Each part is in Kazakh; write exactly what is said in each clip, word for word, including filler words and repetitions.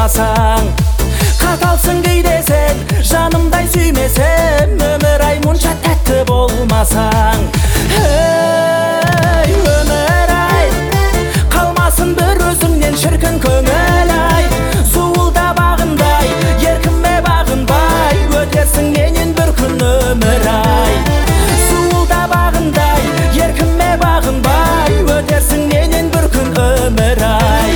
болмасаң. Қаталсың кейде сен, жанымдай сүймесем, өмір ай мұнша тәтті болмасаң. Ей, өмір ай, қалмасын бір өзіңнен шіркін көңіл ай. Суылда бағындай, еркіме бағынбай, өтерсің менен бір күн өмір ай. Суылда бағындай, еркіме бағынбай, өтерсің менен бір күн өмір ай.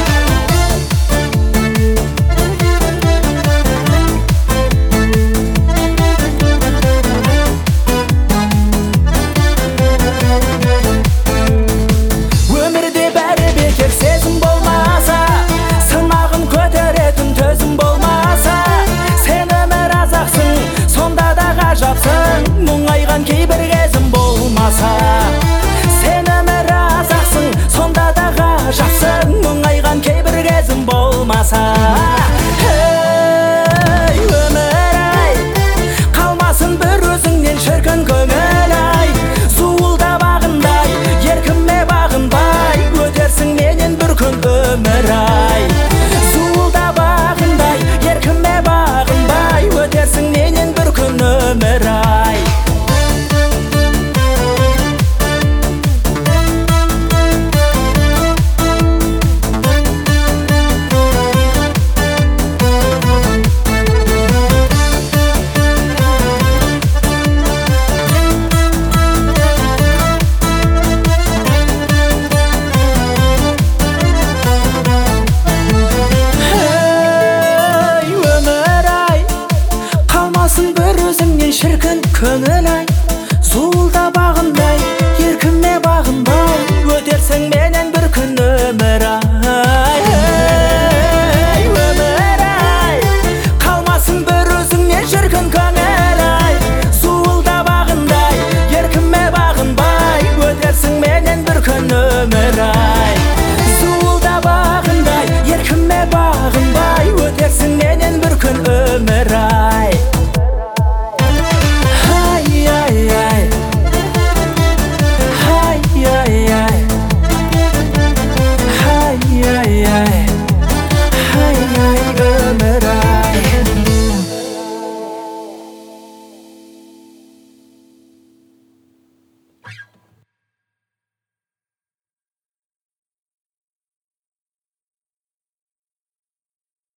Өмірде бәрі бекер сезім болмаса, сынағын көтеретін төзім болмаса, сен өмір азақсың, сонда да ғажапсың, мұңайған кейбір кезім болмаса. Сен өмір азақсың, сонда да ғажапсың, мұңайған кейбір кезім болмаса. Ей, өмір ай, қалмасын бір өзіңнен шіркін көңіл ай. Суылда бағындай, еркіме бағынбай, өтерсің менен бір күн өмір ай.